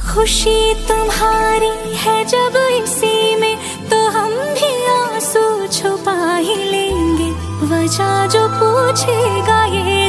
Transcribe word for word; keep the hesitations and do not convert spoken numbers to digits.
खुशी तुम्हारी है जब इसी में, तो हम भी आंसू छुपा ही लेंगे। वजह जो पूछेगा ये